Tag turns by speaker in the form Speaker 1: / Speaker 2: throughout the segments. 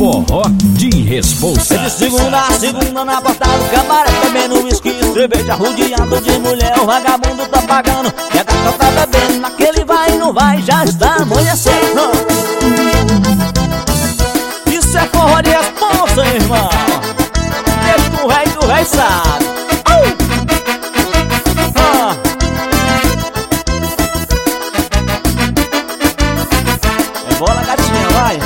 Speaker 1: Forró de responsa.
Speaker 2: De segunda a segunda na porta do cabaré, bebendo whisky e cerveja, rodeado de mulher, o vagabundo tá pagando. E a gata tá bebendo, naquele vai e não vai, já está amanhecendo. Isso é forró de responsa, irmão. Deixa que o rei sabe. Bola, gatinha, vai.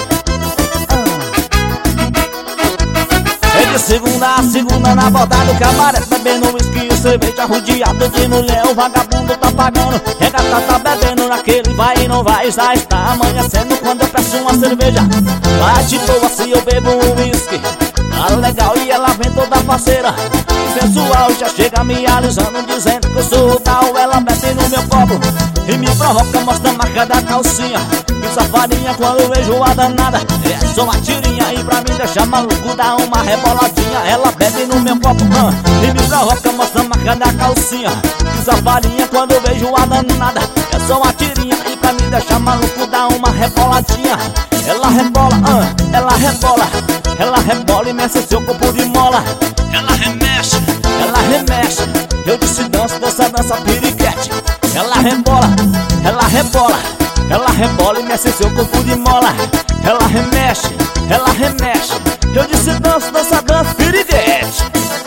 Speaker 2: É de segunda a segunda na borda do cabaré, bebendo whisky e cerveja, rodeado de mulher, o vagabundo tá pagando. E a gata tá bebendo, naquele vai e não vai, já está amanhecendo quando eu peço uma cerveja. Vai de boa se eu bebo um whisky, tá legal e ela vem toda parceira. Sensual, já chega me alisando, dizendo que eu sou tal. Ela bebe no meu copo e me provoca, mostra a marca da calcinha. Que safadinha quando vejo a danada, é só uma tirinha e pra mim deixar maluco, dá uma reboladinha. Ela bebe no meu copo e me provoca, mostra a marca da calcinha. Que safadinha quando vejo a danada, é só uma tirinha e pra mim deixar maluco, dá uma reboladinha. Ela rebola, ela rebola, ela rebola e mexe seu corpo de mola. Ela remexe, eu disse dança, dança piriguete. Ela rebola, ela rebola, ela rebola e mexe seu corpo de mola. Ela remexe, eu disse dança, dança piriguete.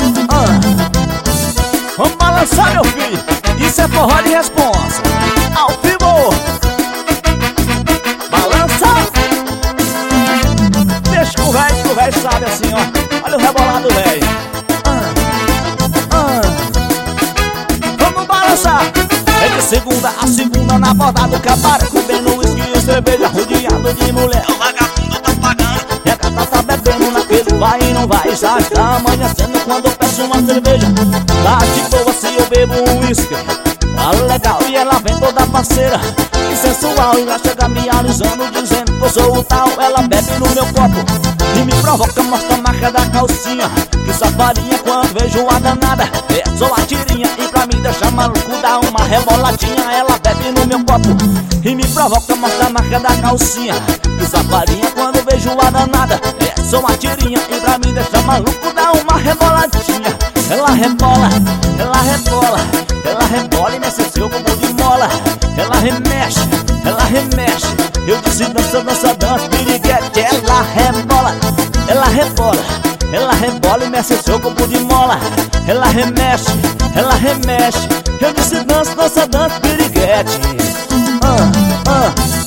Speaker 2: Vamos balançar, meu filho, isso é forró de responsa. Ao vivo, balança. Deixa que o velho sabe assim, ó. Olha o rebolado, velho. É de segunda a segunda na borda do cabaré, bebendo whisky e cerveja, rodeado de mulher, o vagabundo tá pagando. E a gata tá bebendo, naquele vai e não vai, já está amanhecendo quando eu peço uma cerveja. Tá de boa se eu bebo um whisky, tá legal e ela vem toda parceira. Que sensual, e lá chega me alisando, dizendo que eu sou o tal. Ela bebe no meu copo e me provoca, mostra a marca da calcinha. Que safadinha quando vejo a danada, é só a tirinha e pra mim deixar maluco, dá uma reboladinha. Ela bebe no meu copo e me provoca, mostra a marca da calcinha. Que safadinha quando vejo a danada, é só uma tirinha e pra mim deixar maluco, dá uma reboladinha. Ela rebola, ela rebola, ela rebola e mexe seu corpo de mola. Ela remexe, eu disse dança, dança, dança, piriguete. Ela rebola, ela rebola, ela rebola e mexe seu corpo de mola. Ela remexe, eu disse dança, dança, dança, piriguete.